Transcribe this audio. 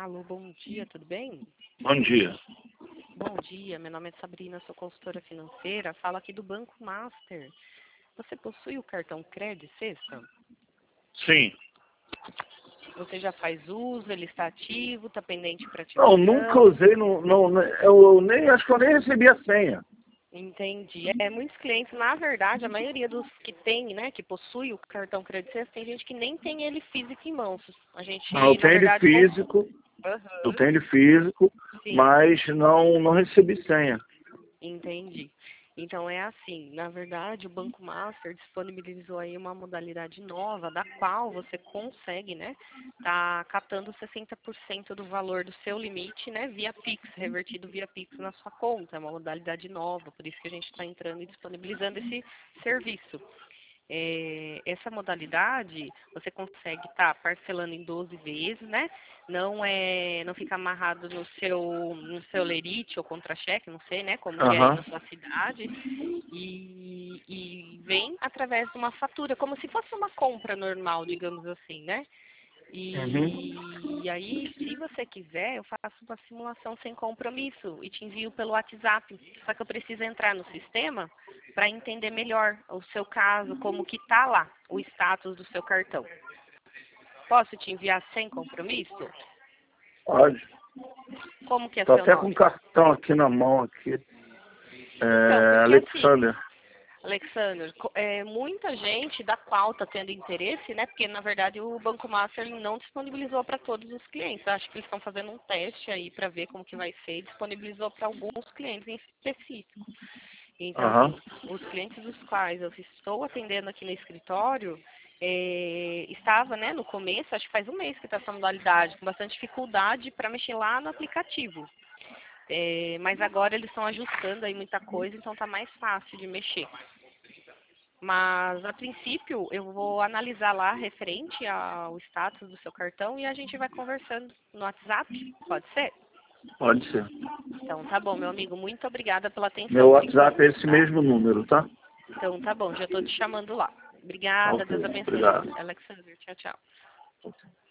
Alô, bom dia, tudo bem? Bom dia. Bom dia, meu nome é Sabrina, sou consultora financeira, falo aqui do Banco Master. Você possui o cartão Cred Sexta? Sim. Você já faz uso, ele está ativo, está pendente para Não, ativação? nunca usei, eu nem, acho que eu nem recebi a senha. Entendi. Muitos clientes, na verdade, a maioria dos que tem, né, que possui o cartão Cred Sexta, tem gente que nem tem ele físico em mãos. A gente, Não, eu na tenho ele verdade, físico, eu Aham, tenho ele físico, sim. mas não recebi senha. Entendi. Então é assim, na verdade o Banco Master disponibilizou aí uma modalidade nova da qual você consegue, né, tá catando 60% do valor do seu limite, né, via Pix, revertido via Pix na sua conta. É uma modalidade nova, por isso que a gente está entrando e disponibilizando esse serviço. Essa modalidade você consegue estar parcelando em 12 vezes, né? Não fica amarrado no seu lerite ou contra-cheque, não sei, né? Como que é aí Aham. na sua cidade. E vem através de uma fatura, como se fosse uma compra normal, digamos assim, né? Uhum. E aí, se você quiser, eu faço uma simulação sem compromisso e te envio pelo WhatsApp. Só que eu preciso entrar no sistema para entender melhor o seu caso, como que tá lá, o status do seu cartão. Posso te enviar sem compromisso? Pode. Como que é Tô seu até com o nome? cartão aqui na mão aqui. Então, porque assim, Alexander. Alexandre, muita gente da qual está tendo interesse, né? Porque na verdade o Banco Master ele não disponibilizou para todos os clientes. Acho que eles estão fazendo um teste aí para ver como que vai ser e disponibilizou para alguns clientes em específico. Então, Aham. assim, os clientes dos quais eu estou atendendo aqui no escritório, estava, né, no começo, acho que faz um mês que está essa modalidade, com bastante dificuldade para mexer lá no aplicativo. Mas agora eles estão ajustando aí muita coisa, então está mais fácil de mexer. Mas, a princípio, eu vou analisar lá referente ao status do seu cartão e a gente vai conversando no WhatsApp. Pode ser? Pode ser. Então, tá bom, meu amigo. Muito obrigada pela Meu atenção por WhatsApp enquanto, é esse tá? mesmo número, tá? Então, tá bom. Já estou te chamando lá. Obrigada. Ok, Deus abençoe. obrigado. Alexander, tchau, tchau.